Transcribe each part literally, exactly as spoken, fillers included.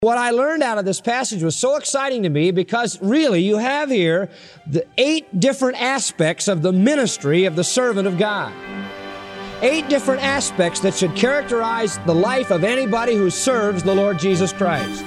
What I learned out of this passage was so exciting to me because really you have here the eight different aspects of the ministry of the servant of God. Eight different aspects that should characterize the life of anybody who serves the Lord Jesus Christ.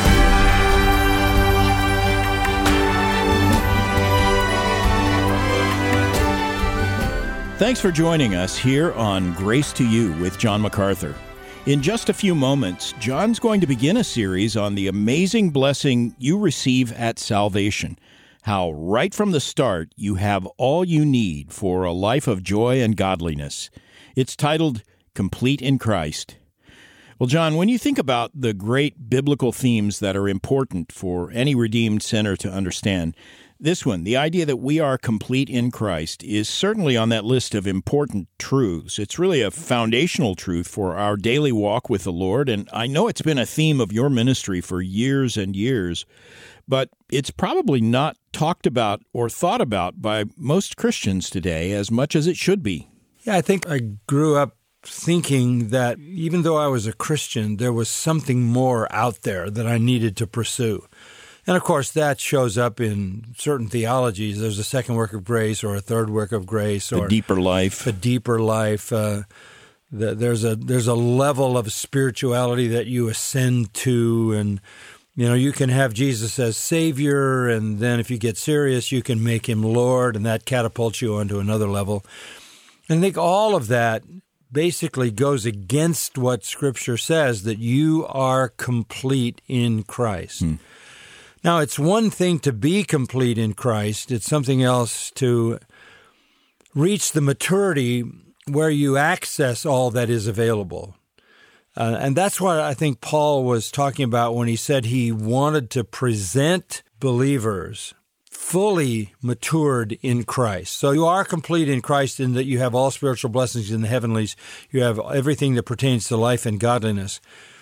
Thanks for joining us here on Grace to You with John MacArthur. In just a few moments, John's going to begin a series on the amazing blessing you receive at salvation, how right from the start you have all you need for a life of joy and godliness. It's titled, Complete in Christ. Well, John, when you think about the great biblical themes that are important for any redeemed sinner to understand, this one, the idea that we are complete in Christ, is certainly on that list of important truths. It's really a foundational truth for our daily walk with the Lord, and I know it's been a theme of your ministry for years and years, but it's probably not talked about or thought about by most Christians today as much as it should be. Yeah, I think I grew up thinking that even though I was a Christian, there was something more out there that I needed to pursue. And, of course, that shows up in certain theologies. There's a second work of grace or a third work of grace. The or deeper life. A deeper life. Uh, the, there's a there's a level of spirituality that you ascend to. And, you know, you can have Jesus as Savior, and then if you get serious, you can make Him Lord, and that catapults you onto another level. And I think all of that basically goes against what Scripture says, that you are complete in Christ. Hmm. Now, it's one thing to be complete in Christ. It's something else to reach the maturity where you access all that is available. Uh, and that's what I think Paul was talking about when he said he wanted to present believers fully matured in Christ. So you are complete in Christ in that you have all spiritual blessings in the heavenlies. You have everything that pertains to life and godliness.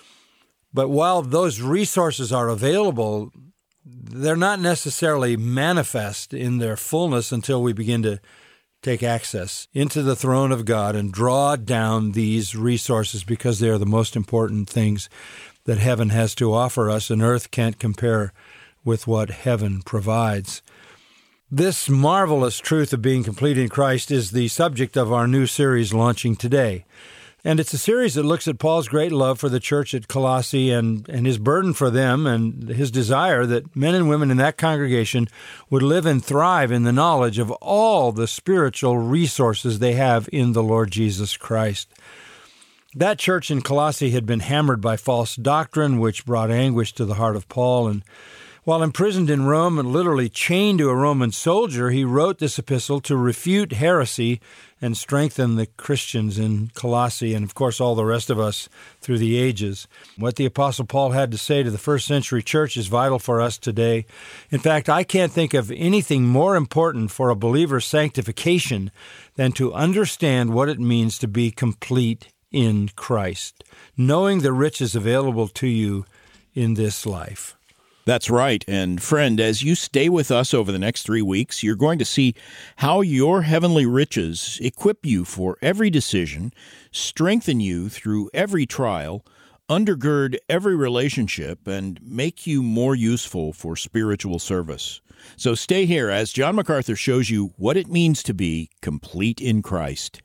But while those resources are available, they're not necessarily manifest in their fullness until we begin to take access into the throne of God and draw down these resources, because they are the most important things that heaven has to offer us, and earth can't compare with what heaven provides. This marvelous truth of being complete in Christ is the subject of our new series launching today. And it's a series that looks at Paul's great love for the church at Colossae and, and his burden for them and his desire that men and women in that congregation would live and thrive in the knowledge of all the spiritual resources they have in the Lord Jesus Christ. That church in Colossae had been hammered by false doctrine, which brought anguish to the heart of Paul. And while imprisoned in Rome and literally chained to a Roman soldier, he wrote this epistle to refute heresy and strengthen the Christians in Colossae and, of course, all the rest of us through the ages. What the Apostle Paul had to say to the first century church is vital for us today. In fact, I can't think of anything more important for a believer's sanctification than to understand what it means to be complete in Christ, knowing the riches available to you in this life. That's right. And friend, as you stay with us over the next three weeks, you're going to see how your heavenly riches equip you for every decision, strengthen you through every trial, undergird every relationship, and make you more useful for spiritual service. So stay here as John MacArthur shows you what it means to be complete in Christ.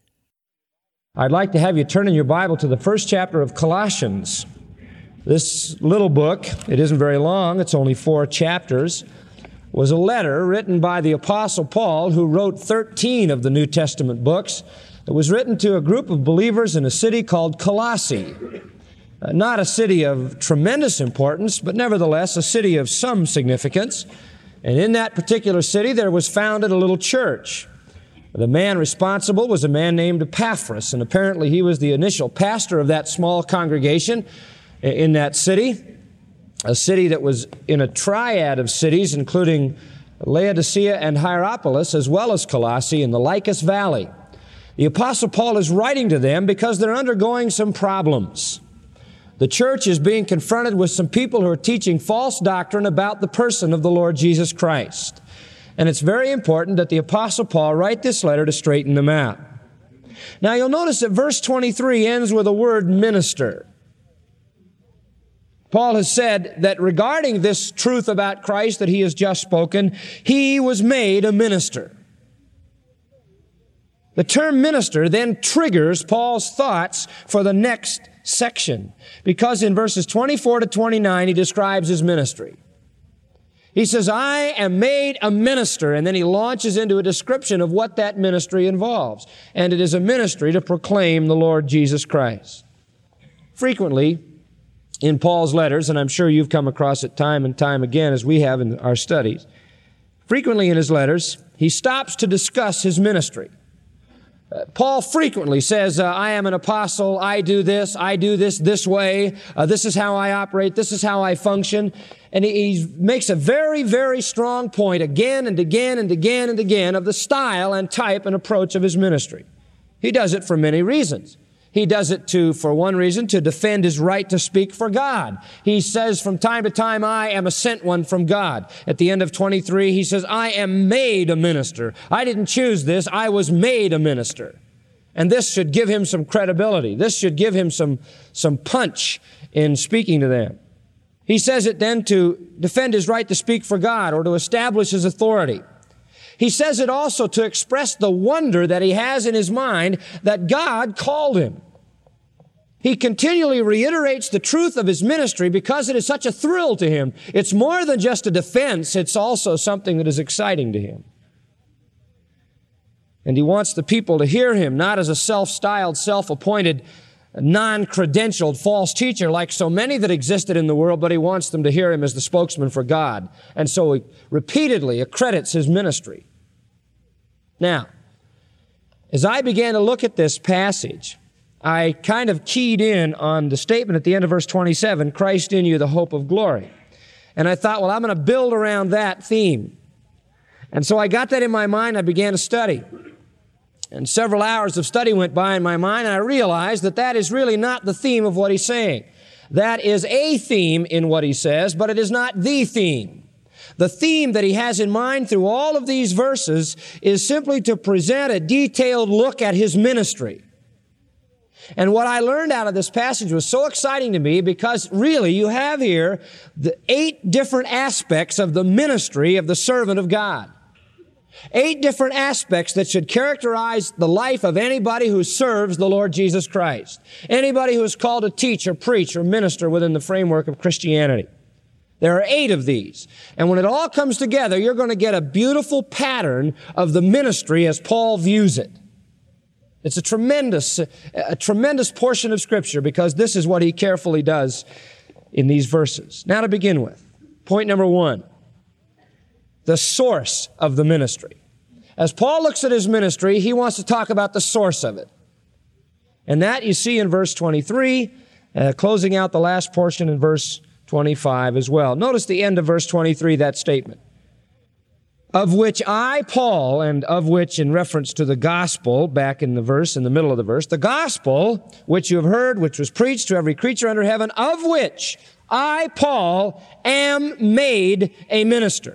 I'd like to have you turn in your Bible to the first chapter of Colossians. This little book, it isn't very long, it's only four chapters, was a letter written by the Apostle Paul, who wrote thirteen of the New Testament books. It was written to a group of believers in a city called Colossae. Uh, not a city of tremendous importance, but nevertheless a city of some significance. And in that particular city there was founded a little church. The man responsible was a man named Epaphras, and apparently he was the initial pastor of that small congregation in that city, a city that was in a triad of cities, including Laodicea and Hierapolis, as well as Colossae in the Lycus Valley. The Apostle Paul is writing to them because they're undergoing some problems. The church is being confronted with some people who are teaching false doctrine about the person of the Lord Jesus Christ. And it's very important that the Apostle Paul write this letter to straighten them out. Now, you'll notice that verse twenty-three ends with the word minister. Paul has said that regarding this truth about Christ that he has just spoken, he was made a minister. The term minister then triggers Paul's thoughts for the next section, because in verses twenty-four to twenty-nine, he describes his ministry. He says, I am made a minister, and then he launches into a description of what that ministry involves. And it is a ministry to proclaim the Lord Jesus Christ. Frequently, in Paul's letters, and I'm sure you've come across it time and time again as we have in our studies, frequently in his letters, he stops to discuss his ministry. Uh, Paul frequently says, uh, I am an apostle, I do this, I do this this way, uh, this is how I operate, this is how I function. And he, he makes a very, very strong point again and again and again and again of the style and type and approach of his ministry. He does it for many reasons. He does it to, for one reason, to defend his right to speak for God. He says from time to time, I am a sent one from God. At the end of twenty-three, he says, I am made a minister. I didn't choose this. I was made a minister. And this should give him some credibility. This should give him some, some punch in speaking to them. He says it then to defend his right to speak for God or to establish his authority. He says it also to express the wonder that he has in his mind that God called him. He continually reiterates the truth of his ministry because it is such a thrill to him. It's more than just a defense, it's also something that is exciting to him. And he wants the people to hear him, not as a self-styled, self-appointed, non-credentialed false teacher like so many that existed in the world, but he wants them to hear him as the spokesman for God. And so he repeatedly accredits his ministry. Now, as I began to look at this passage, I kind of keyed in on the statement at the end of verse twenty-seven, Christ in you, the hope of glory. And I thought, well, I'm going to build around that theme. And so I got that in my mind. I began to study. And several hours of study went by in my mind, and I realized that that is really not the theme of what he's saying. That is a theme in what he says, but it is not the theme. The theme that he has in mind through all of these verses is simply to present a detailed look at his ministry. And what I learned out of this passage was so exciting to me because really you have here the eight different aspects of the ministry of the servant of God. Eight different aspects that should characterize the life of anybody who serves the Lord Jesus Christ. Anybody who is called to teach or preach or minister within the framework of Christianity. There are eight of these. And when it all comes together, you're going to get a beautiful pattern of the ministry as Paul views it. It's a tremendous, a tremendous portion of Scripture because this is what he carefully does in these verses. Now to begin with, point number one, the source of the ministry. As Paul looks at his ministry, he wants to talk about the source of it. And that you see in verse twenty-three, uh, closing out the last portion in verse twenty-five as well. Notice the end of verse twenty-three, that statement. Of which I, Paul, and of which in reference to the gospel, back in the verse, in the middle of the verse, the gospel, which you have heard, which was preached to every creature under heaven, of which I, Paul, am made a minister.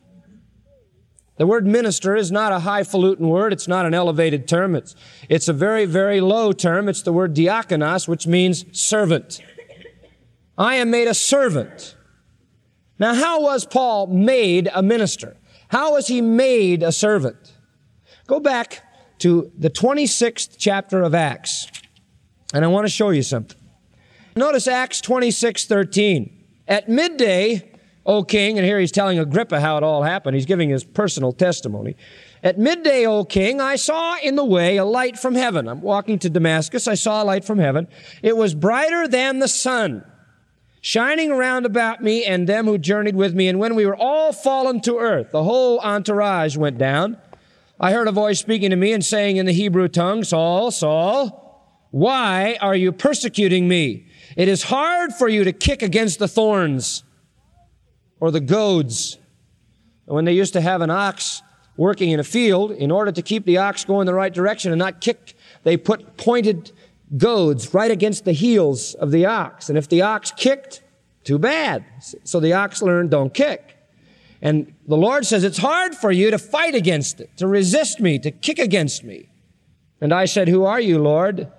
The word minister is not a highfalutin word. It's not an elevated term. It's, it's a very, very low term. It's the word diakonos, which means servant. I am made a servant. Now, how was Paul made a minister? How was he made a servant? Go back to the twenty-sixth chapter of Acts, and I want to show you something. Notice Acts twenty-six thirteen. At midday, O king, and here he's telling Agrippa how it all happened. He's giving his personal testimony. At midday, O king, I saw in the way a light from heaven. I'm walking to Damascus. I saw a light from heaven. It was brighter than the sun, shining around about me and them who journeyed with me. And when we were all fallen to earth, the whole entourage went down. I heard a voice speaking to me and saying in the Hebrew tongue, Saul, Saul, why are you persecuting me? It is hard for you to kick against the thorns or the goads. When they used to have an ox working in a field, in order to keep the ox going the right direction and not kick, they put pointed goads right against the heels of the ox. And if the ox kicked, too bad. So the ox learned, don't kick. And the Lord says, it's hard for you to fight against it, to resist me, to kick against me. And I said, who are you, Lord?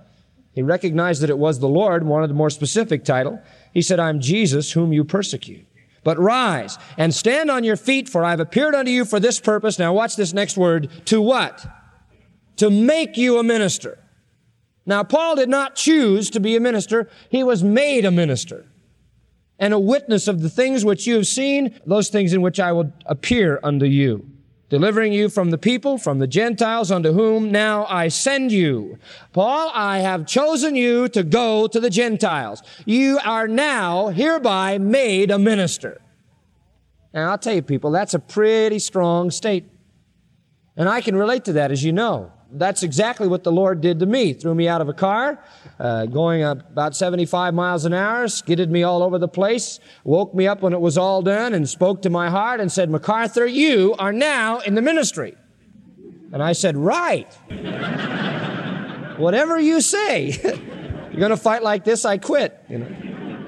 He recognized that it was the Lord, wanted a more specific title. He said, I'm Jesus whom you persecute. But rise and stand on your feet, for I have appeared unto you for this purpose. Now watch this next word. To what? To make you a minister. Now Paul did not choose to be a minister. He was made a minister and a witness of the things which you have seen, those things in which I will appear unto you, delivering you from the people, from the Gentiles, unto whom now I send you. Paul, I have chosen you to go to the Gentiles. You are now hereby made a minister. Now, I'll tell you, people, that's a pretty strong statement. And I can relate to that, as you know. That's exactly what the Lord did to me. Threw me out of a car, uh, going about seventy-five miles an hour, skidded me all over the place, woke me up when it was all done, and spoke to my heart and said, MacArthur, you are now in the ministry. And I said, right. Whatever you say. You're going to fight like this, I quit. You know.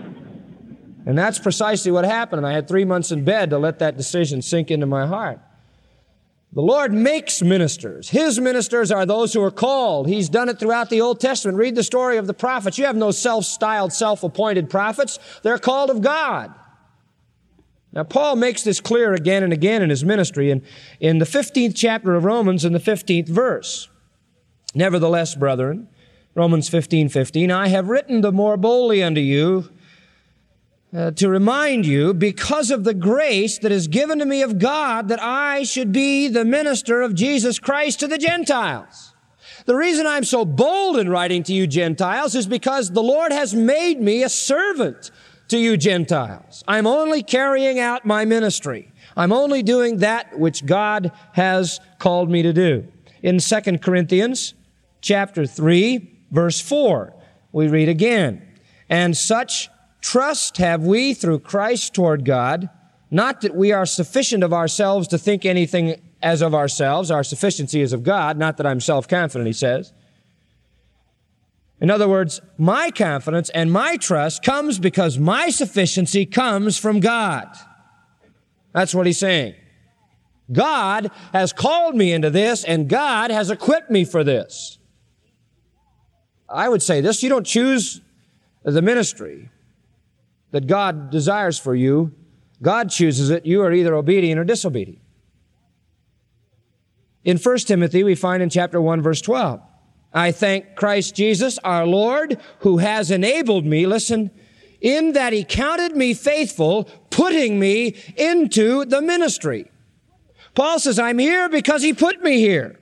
And that's precisely what happened. And I had three months in bed to let that decision sink into my heart. The Lord makes ministers. His ministers are those who are called. He's done it throughout the Old Testament. Read the story of the prophets. You have no self-styled, self-appointed prophets. They're called of God. Now, Paul makes this clear again and again in his ministry in, in the fifteenth chapter of Romans in the fifteenth verse. Nevertheless, brethren, Romans fifteen fifteen, I have written the more boldly unto you, Uh, to remind you, because of the grace that is given to me of God, that I should be the minister of Jesus Christ to the Gentiles. The reason I'm so bold in writing to you Gentiles is because the Lord has made me a servant to you Gentiles. I'm only carrying out my ministry. I'm only doing that which God has called me to do. In Second Corinthians chapter three, verse four, we read again, and such trust have we through Christ toward God, not that we are sufficient of ourselves to think anything as of ourselves. Our sufficiency is of God, not that I'm self-confident, he says. In other words, my confidence and my trust comes because my sufficiency comes from God. That's what he's saying. God has called me into this, and God has equipped me for this. I would say this, you don't choose the ministry that God desires for you. God chooses it. You are either obedient or disobedient. In First Timothy, we find in chapter one, verse twelve, I thank Christ Jesus, our Lord, who has enabled me, listen, in that he counted me faithful, putting me into the ministry. Paul says, I'm here because he put me here.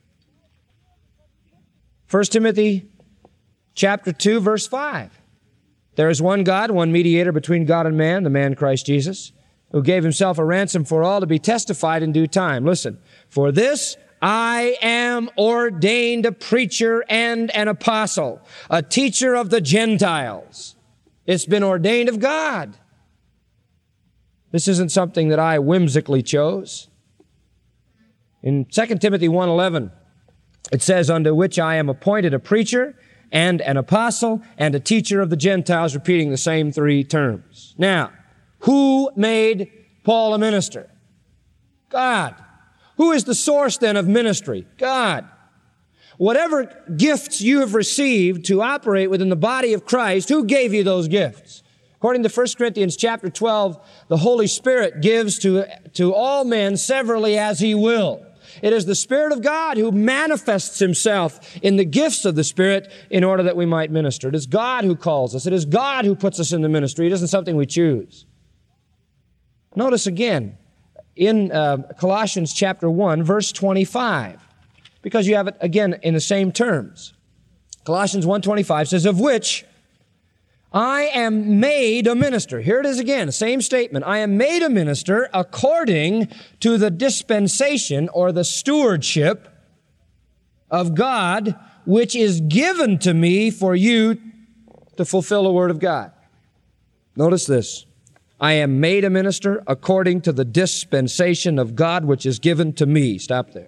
First Timothy chapter two, verse five. There is one God, one mediator between God and man, the man Christ Jesus, who gave himself a ransom for all to be testified in due time. Listen, for this I am ordained a preacher and an apostle, a teacher of the Gentiles. It's been ordained of God. This isn't something that I whimsically chose. In Second Timothy one eleven, it says, unto which I am appointed a preacher and an apostle, and a teacher of the Gentiles, repeating the same three terms. Now, who made Paul a minister? God. Who is the source then of ministry? God. Whatever gifts you have received to operate within the body of Christ, who gave you those gifts? According to First Corinthians chapter twelve, the Holy Spirit gives to, to all men severally as he will. It is the Spirit of God who manifests himself in the gifts of the Spirit in order that we might minister. It is God who calls us. It is God who puts us in the ministry. It isn't something we choose. Notice again in uh, Colossians chapter one, verse twenty-five, because you have it again in the same terms. Colossians one twenty-five says, of which I am made a minister. Here it is again, same statement. I am made a minister according to the dispensation or the stewardship of God, which is given to me for you to fulfill the word of God. Notice this. I am made a minister according to the dispensation of God, which is given to me. Stop there.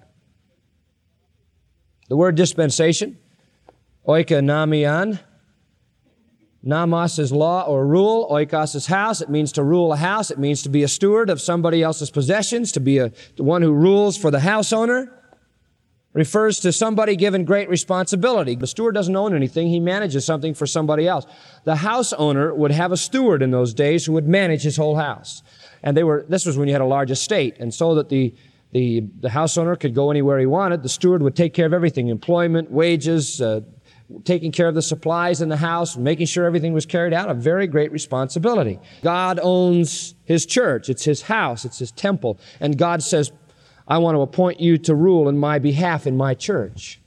The word dispensation, oikonomion, Namas is law or rule. Oikos is house. It means to rule a house. It means to be a steward of somebody else's possessions, to be a, the one who rules for the house owner. refers to somebody given great responsibility. The steward doesn't own anything. He manages something for somebody else. The house owner would have a steward in those days who would manage his whole house. And they were, this was when you had a large estate. And so that the, the, the house owner could go anywhere he wanted, the steward would take care of everything, employment, wages, uh, taking care of the supplies in the house, making sure everything was carried out, a very great responsibility. God owns His church. It's His house. It's His temple. And God says, I want to appoint you to rule in my behalf in my church.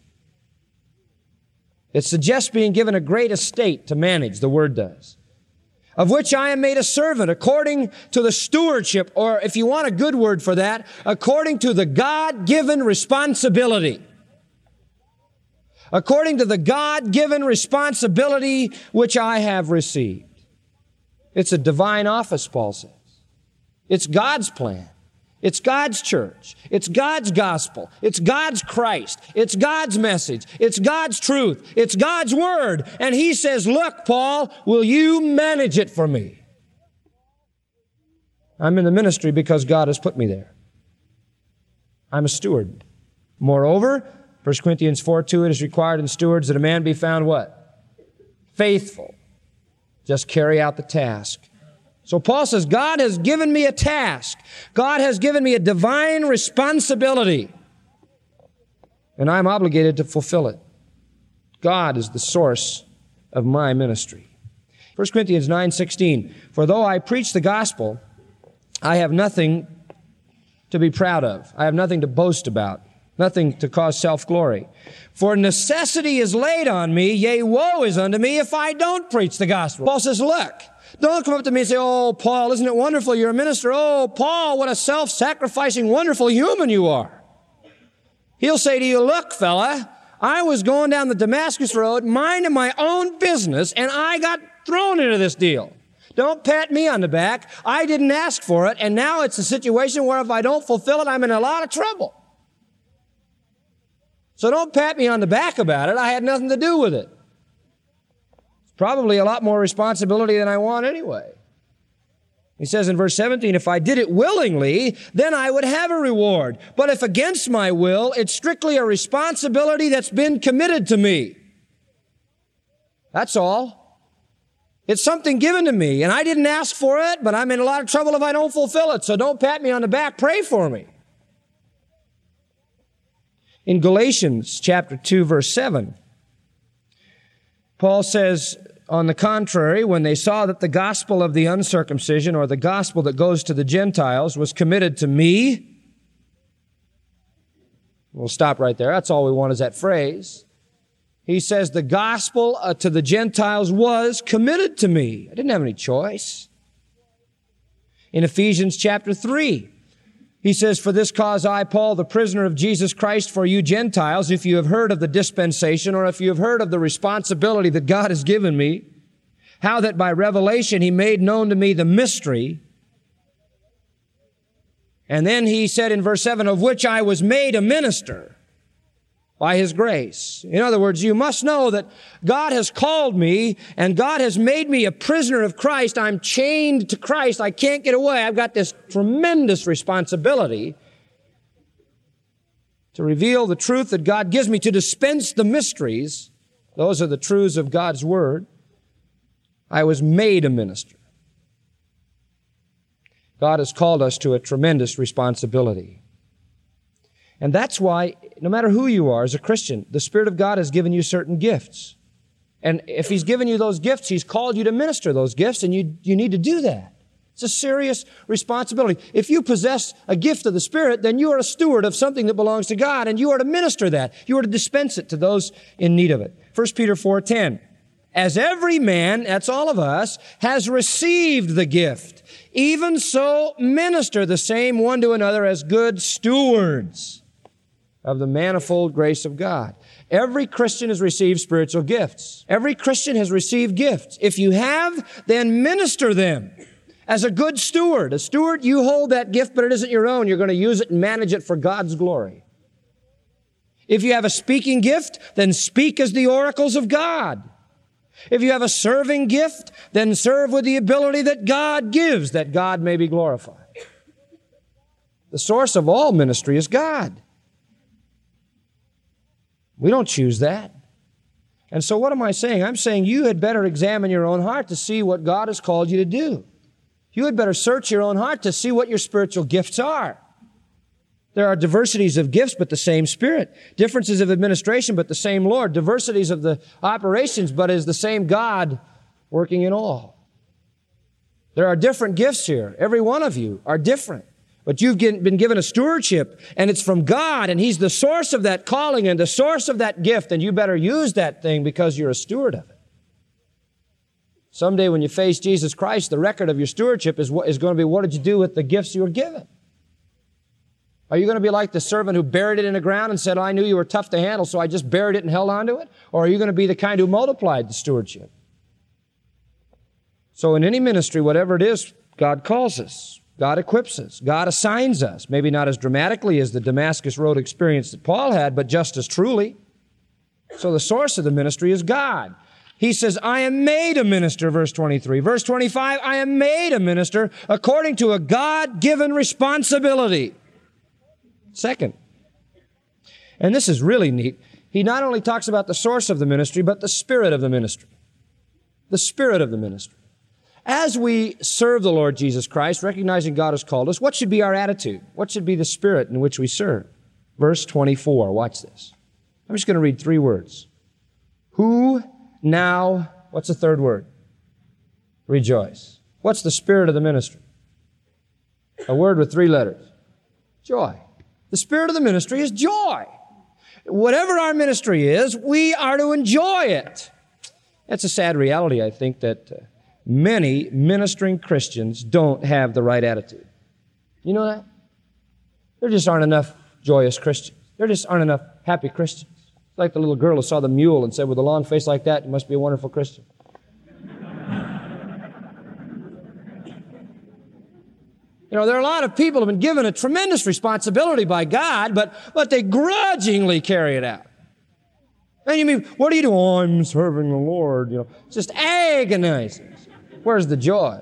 It suggests being given a great estate to manage, the Word does, of which I am made a servant according to the stewardship, or if you want a good word for that, according to the God-given responsibility. According to the God-given responsibility which I have received. It's a divine office, Paul says. It's God's plan. It's God's church. It's God's gospel. It's God's Christ. It's God's message. It's God's truth. It's God's word. And he says, look, Paul, will you manage it for me? I'm in the ministry because God has put me there. I'm a steward. Moreover, First Corinthians four two, it is required in stewards that a man be found what? Faithful. Just carry out the task. So Paul says, God has given me a task. God has given me a divine responsibility. And I'm obligated to fulfill it. God is the source of my ministry. First Corinthians nine sixteen, for though I preach the gospel, I have nothing to be proud of. I have nothing to boast about. Nothing to cause self-glory. For necessity is laid on me, yea, woe is unto me if I don't preach the gospel. Paul says, look, don't come up to me and say, oh, Paul, isn't it wonderful you're a minister? Oh, Paul, what a self-sacrificing, wonderful human you are. He'll say to you, look, fella, I was going down the Damascus Road, minding my own business, and I got thrown into this deal. Don't pat me on the back. I didn't ask for it, and now it's a situation where if I don't fulfill it, I'm in a lot of trouble. So don't pat me on the back about it. I had nothing to do with it. It's probably a lot more responsibility than I want anyway. He says in verse seventeen, if I did it willingly, then I would have a reward. But if against my will, it's strictly a responsibility that's been committed to me. That's all. It's something given to me, and I didn't ask for it, but I'm in a lot of trouble if I don't fulfill it. So don't pat me on the back. Pray for me. In Galatians chapter two, verse seven, Paul says, on the contrary, when they saw that the gospel of the uncircumcision, or the gospel that goes to the Gentiles, was committed to me, we'll stop right there. That's all we want is that phrase. He says the gospel uh, to the Gentiles was committed to me. I didn't have any choice. In Ephesians chapter three, he says, for this cause I, Paul, the prisoner of Jesus Christ for you Gentiles, if you have heard of the dispensation, or if you have heard of the responsibility that God has given me, how that by revelation He made known to me the mystery. And then he said in verse seven, of which I was made a minister by His grace. In other words, you must know that God has called me and God has made me a prisoner of Christ. I'm chained to Christ. I can't get away. I've got this tremendous responsibility to reveal the truth that God gives me, to dispense the mysteries. Those are the truths of God's Word. I was made a minister. God has called us to a tremendous responsibility. And that's why, no matter who you are as a Christian, the Spirit of God has given you certain gifts. And if He's given you those gifts, He's called you to minister those gifts, and you, you need to do that. It's a serious responsibility. If you possess a gift of the Spirit, then you are a steward of something that belongs to God, and you are to minister that. You are to dispense it to those in need of it. First Peter four ten. As every man, that's all of us, has received the gift, even so minister the same one to another as good stewards of the manifold grace of God. Every Christian has received spiritual gifts. Every Christian has received gifts. If you have, then minister them as a good steward. A steward, you hold that gift, but it isn't your own. You're going to use it and manage it for God's glory. If you have a speaking gift, then speak as the oracles of God. If you have a serving gift, then serve with the ability that God gives, that God may be glorified. The source of all ministry is God. We don't choose that. And so what am I saying? I'm saying you had better examine your own heart to see what God has called you to do. You had better search your own heart to see what your spiritual gifts are. There are diversities of gifts, but the same Spirit. Differences of administration, but the same Lord. Diversities of the operations, but is the same God working in all. There are different gifts here. Every one of you are different. But you've been given a stewardship, and it's from God, and He's the source of that calling and the source of that gift, and you better use that thing because you're a steward of it. Someday when you face Jesus Christ, the record of your stewardship is, what, is going to be, what did you do with the gifts you were given? Are you going to be like the servant who buried it in the ground and said, I knew you were tough to handle, so I just buried it and held on to it? Or are you going to be the kind who multiplied the stewardship? So in any ministry, whatever it is, God calls us. God equips us. God assigns us. Maybe not as dramatically as the Damascus Road experience that Paul had, but just as truly. So the source of the ministry is God. He says, I am made a minister, verse twenty-three. Verse twenty-five, I am made a minister according to a God-given responsibility. Second, and this is really neat, he not only talks about the source of the ministry, but the spirit of the ministry. The spirit of the ministry. As we serve the Lord Jesus Christ, recognizing God has called us, what should be our attitude? What should be the spirit in which we serve? Verse twenty-four, watch this. I'm just going to read three words. Who now, what's the third word? Rejoice. What's the spirit of the ministry? A word with three letters. Joy. The spirit of the ministry is joy. Whatever our ministry is, we are to enjoy it. That's a sad reality, I think, that uh, many ministering Christians don't have the right attitude. You know that? There just aren't enough joyous Christians. There just aren't enough happy Christians. It's like the little girl who saw the mule and said, with a long face like that, you must be a wonderful Christian. You know, there are a lot of people who have been given a tremendous responsibility by God, but, but they grudgingly carry it out. And you mean, what do you do? Oh, I'm serving the Lord. You know, it's just agonizing. Where's the joy?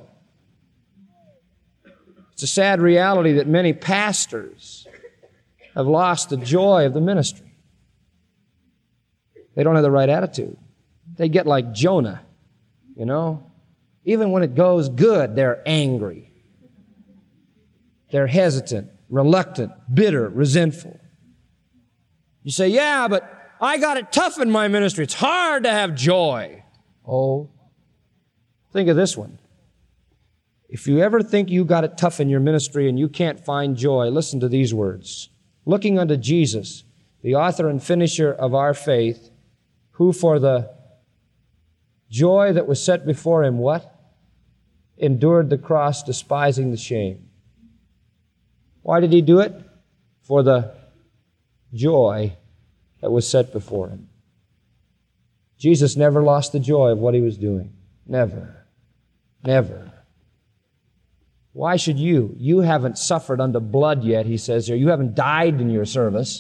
It's a sad reality that many pastors have lost the joy of the ministry. They don't have the right attitude. They get like Jonah, you know. Even when it goes good, they're angry. They're hesitant, reluctant, bitter, resentful. You say, yeah, but I got it tough in my ministry. It's hard to have joy. Oh, think of this one. If you ever think you got it tough in your ministry and you can't find joy, listen to these words. Looking unto Jesus, the author and finisher of our faith, who for the joy that was set before him, what? Endured the cross, despising the shame. Why did he do it? For the joy that was set before him. Jesus never lost the joy of what he was doing. Never. Never. Why should you? You haven't suffered unto blood yet, he says here. You haven't died in your service.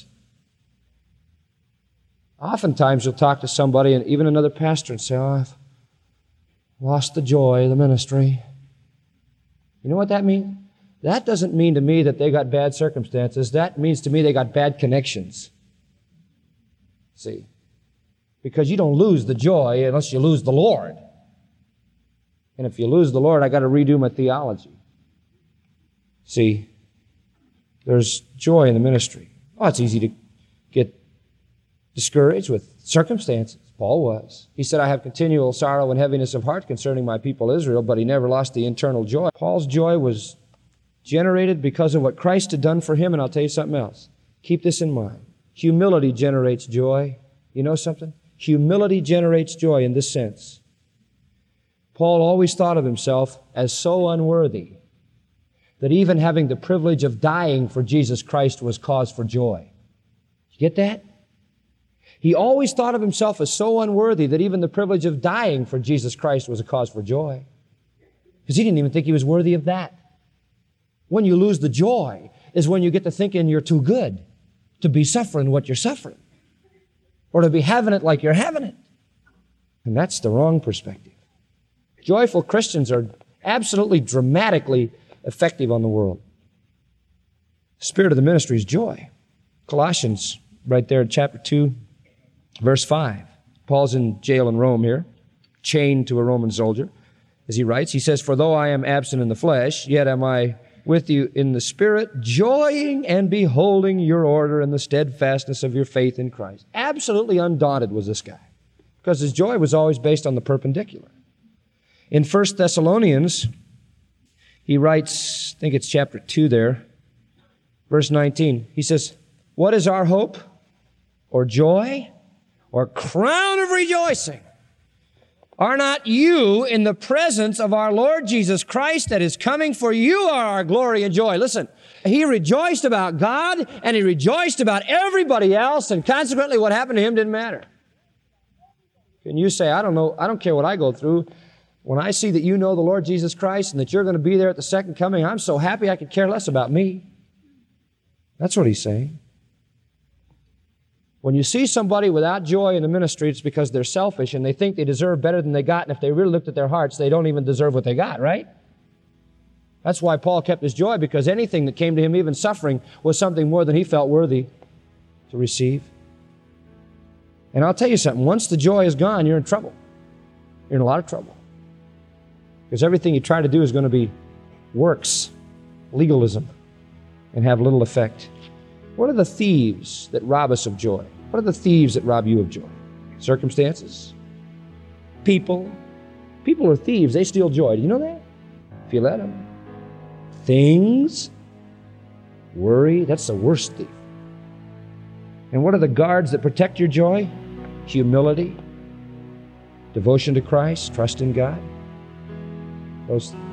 Oftentimes you'll talk to somebody, and even another pastor, and say, oh, I've lost the joy of the ministry. You know what that means? That doesn't mean to me that they got bad circumstances. That means to me they got bad connections. See? Because you don't lose the joy unless you lose the Lord. And if you lose the Lord, I got to redo my theology. See? There's joy in the ministry. Oh, it's easy to get discouraged with circumstances. Paul was. He said, I have continual sorrow and heaviness of heart concerning my people Israel, but he never lost the internal joy. Paul's joy was generated because of what Christ had done for him, and I'll tell you something else. Keep this in mind. Humility generates joy. You know something? Humility generates joy in this sense. Paul always thought of himself as so unworthy that even having the privilege of dying for Jesus Christ was cause for joy. You get that? He always thought of himself as so unworthy that even the privilege of dying for Jesus Christ was a cause for joy. Because he didn't even think he was worthy of that. When you lose the joy is when you get to thinking you're too good to be suffering what you're suffering, or to be having it like you're having it. And that's the wrong perspective. Joyful Christians are absolutely dramatically effective on the world. The spirit of the ministry is joy. Colossians, right there in chapter two, Verse five. Paul's in jail in Rome here, chained to a Roman soldier. As he writes, he says, "For though I am absent in the flesh, yet am I with you in the Spirit, joying and beholding your order and the steadfastness of your faith in Christ." Absolutely undaunted was this guy, because his joy was always based on the perpendicular. In First Thessalonians, he writes, I think it's chapter two there, verse nineteen. He says, "What is our hope or joy or crown of rejoicing? Are not you in the presence of our Lord Jesus Christ that is coming? For you are our glory and joy." Listen, he rejoiced about God and he rejoiced about everybody else, and consequently what happened to him didn't matter. Can you say, "I don't know, I don't care what I go through. When I see that you know the Lord Jesus Christ and that you're going to be there at the second coming, I'm so happy I could care less about me"? That's what he's saying. When you see somebody without joy in the ministry, it's because they're selfish and they think they deserve better than they got, and if they really looked at their hearts, they don't even deserve what they got, right? That's why Paul kept his joy, because anything that came to him, even suffering, was something more than he felt worthy to receive. And I'll tell you something, once the joy is gone, you're in trouble. You're in a lot of trouble. Because everything you try to do is going to be works, legalism, and have little effect. What are the thieves that rob us of joy? What are the thieves that rob you of joy? Circumstances? People? People are thieves. They steal joy. Do you know that? If you let them. Things? Worry? That's the worst thief. And what are the guards that protect your joy? Humility, devotion to Christ, trust in God. Those things.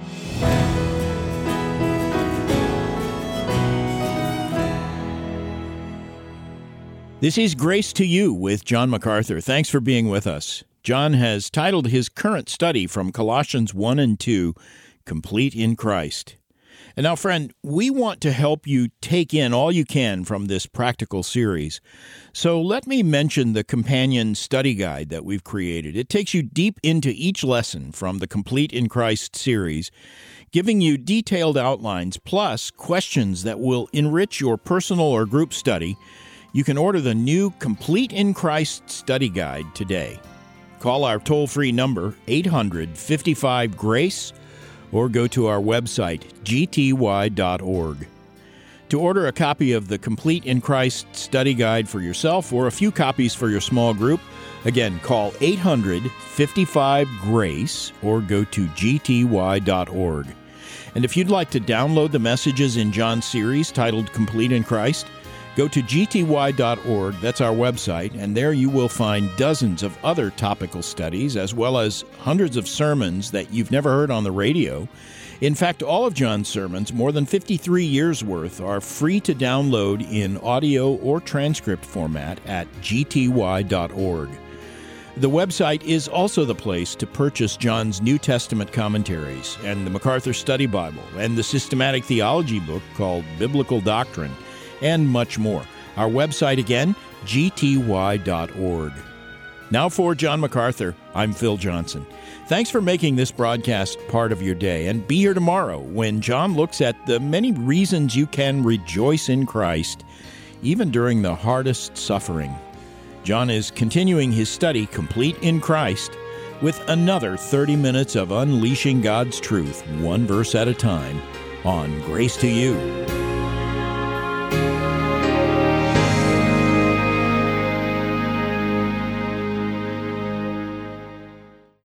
This is Grace to You with John MacArthur. Thanks for being with us. John has titled his current study from Colossians one and two, Complete in Christ. And now, friend, we want to help you take in all you can from this practical series. So let me mention the companion study guide that we've created. It takes you deep into each lesson from the Complete in Christ series, giving you detailed outlines plus questions that will enrich your personal or group study. You can order the new Complete in Christ study guide today. Call our toll-free number, eight hundred, fifty-five, GRACE, or go to our website, g t y dot org. To order a copy of the Complete in Christ study guide for yourself or a few copies for your small group, again, call eight hundred, fifty-five, GRACE or go to g t y dot org. And if you'd like to download the messages in John's series titled Complete in Christ, go to g t y dot org, that's our website, and there you will find dozens of other topical studies, as well as hundreds of sermons that you've never heard on the radio. In fact, all of John's sermons, more than fifty-three years worth, are free to download in audio or transcript format at g t y dot org. The website is also the place to purchase John's New Testament commentaries and the MacArthur Study Bible and the systematic theology book called Biblical Doctrine, and much more. Our website again, g t y dot org. Now for John MacArthur, I'm Phil Johnson. Thanks for making this broadcast part of your day, and be here tomorrow when John looks at the many reasons you can rejoice in Christ, even during the hardest suffering. John is continuing his study, Complete in Christ, with another thirty minutes of unleashing God's truth, one verse at a time, on Grace to You.